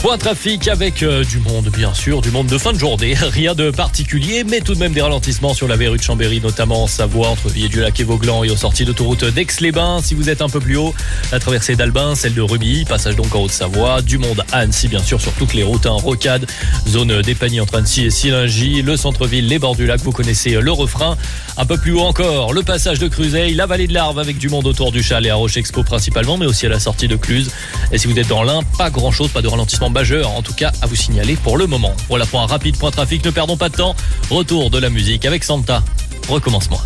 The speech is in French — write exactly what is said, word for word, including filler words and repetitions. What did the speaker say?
Point trafic avec euh, du monde, bien sûr, du monde de fin de journée. Rien de particulier, mais tout de même des ralentissements sur la verrue de Chambéry, notamment en Savoie, entre Vier-du-Lac et Vauglan, et aux sorties d'autoroute d'Aix-les-Bains. Si vous êtes un peu plus haut, la traversée d'Albin, celle de Rubis, passage donc en Haute-Savoie, du monde à Annecy, bien sûr, sur toutes les routes, hein, rocade, zone d'Épagny entre Annecy et Silingy, le centre-ville, les bords du lac, vous connaissez le refrain. Un peu plus haut encore, le passage de Cruzeil, la vallée de l'Arve avec du monde autour du Chalet à Roche Expo principalement, mais aussi à la sortie de Cluse. Et si vous êtes dans l'Ain, pas grand-chose, pas de ralentissement majeur, en tout cas à vous signaler pour le moment. Voilà pour un rapide point trafic, ne perdons pas de temps. Retour de la musique avec Santa. Recommencement.